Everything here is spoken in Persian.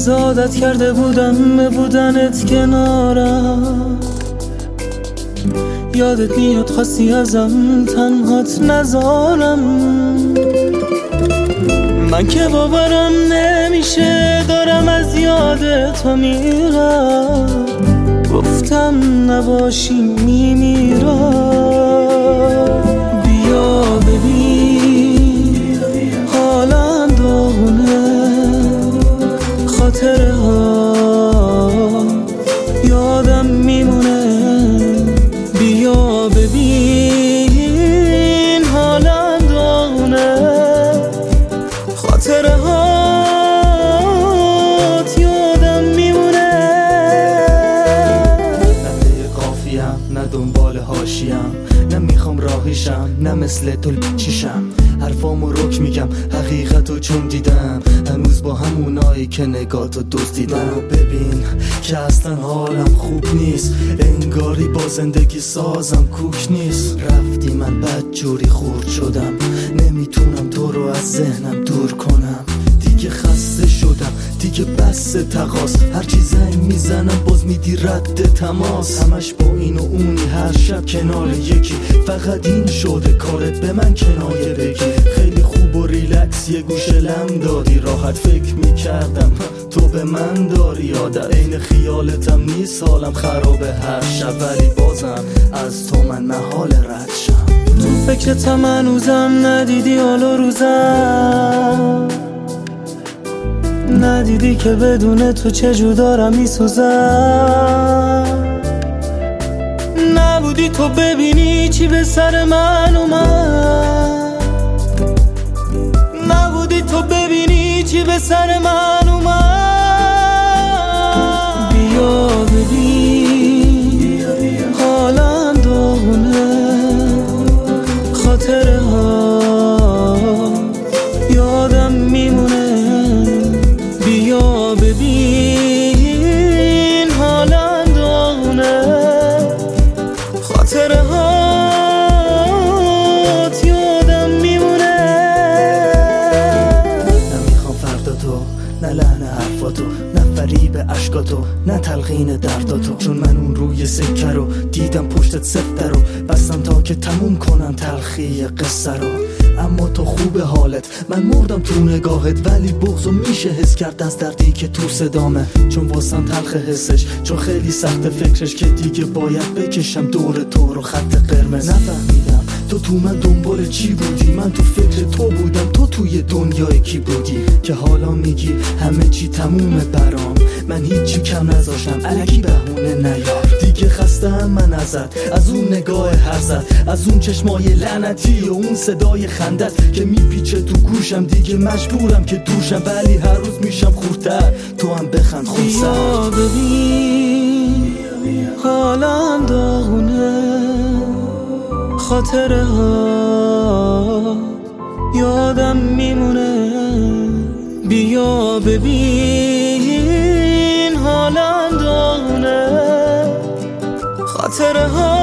تازه عادت کرده بودم به بودنت کنارم. یادت میاد خواستی ازم تنهات نذارم. من که باورم نمیشه دارم از یاد تو میرم. گفتم نباشی میمیرم. بیا ببین حالم داغونه، خاطره ها یادم میمونه. بیا ببین حالم داغونه، خاطره هات یادم میمونه. نه پی قافیم، نه دنبال حاشیم، نه میخوام راهیشم، نه مثل تو چیشم. حرفامو رک میگم، حقیقتو چون دیدم. هنوز با همونایی که نگاتو دزدیدم. منو ببین که اصلا حالم خوب نیست، انگاری با زندگی سازم کوک نیست. رفتی من بدجوری خورد شدم، نمیتونم تو رو از ذهنم دور کنم. دیگه خسته شدم، دیگه بس تقاس. هرچی زنگ میزنم باز میدی رد تماس. همش با این و اونی، هر شب کنار یکی. فقط این شده کارت به من کنایه بگی. خیلی خوب و ریلکس یه گوشه لم دادی، راحت فکر میکردم تو به من داری عادت. عین خیالتم نیست حالم خرابه هر شب، ولی بازم از تو من محال رد شم. تو فکرتم هنوزم، ندیدی حال و روزم. ندیدی که بدون تو چجور دارم میسوزم. نبودی تو ببینی چی به سر من اومد. نبودی تو ببینی چی به سر من اومد. بیا ببین حالم داغونه، خاطره ها یادم میمونه. بیا ببین حالم داغونه، خاطره هات یادم میمونه. نمیخوام فردا تو، نه لحن حرفاتو، نه فریب عشقاتو، نه تلقین درداتو. چون من اون روی سکه رو دیدم پشتت سفته رو، بستم تا که تموم کنم تلخی قصه رو. اما تو خوب حالت، من مردم تو نگاهت. ولی بغضو میشه حس کرد از دردی که تو صدامه. چون واسم تلخ حسش، چون خیلی سخت فکرش که دیگه باید بکشم دور تو رو خط قرمز. نفهمیدم تو من دنبال چی بودی، من تو فکر تو بودم، تو توی دنیای کی بودی که حالا میگی همه چی تمومه برام. من هیچی کم نذاشتم، الکی بهونه نیار. دیگه خستم من ازت، از اون نگاه هرزت، از اون چشمای لعنتی و اون صدای خندت که میپیچه تو گوشم. دیگه مجبورم که دوشم، ولی هر روز میشم خورتر. تو هم بخند خود سر. بیا ببین حالم داغونه، خاطره ها یادم میمونه. بیا ببین حالم داغونه، خاطره ها